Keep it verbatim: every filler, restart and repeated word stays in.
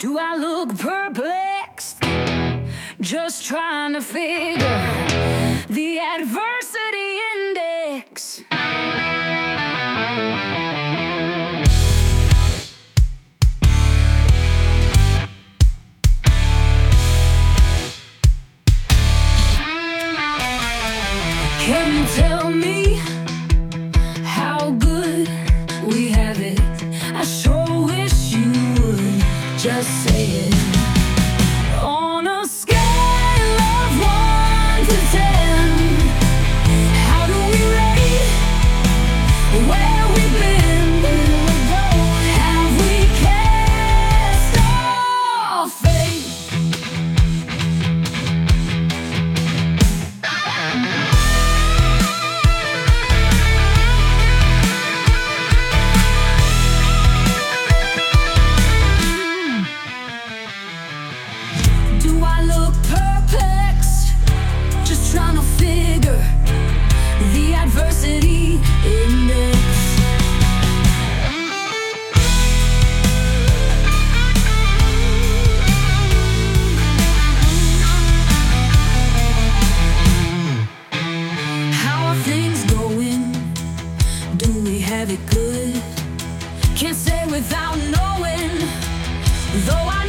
Do I look perplexed? Just trying to figure the adversity index. Can you tell me how good we have it? I sure wish you would just say it. On a scale of one to ten, how do we rate where we've been? Have we cast our faith? Do I look perplexed? Just trying to figure the adversity index. How are things going? Do we have it good? Can't say without knowing, though I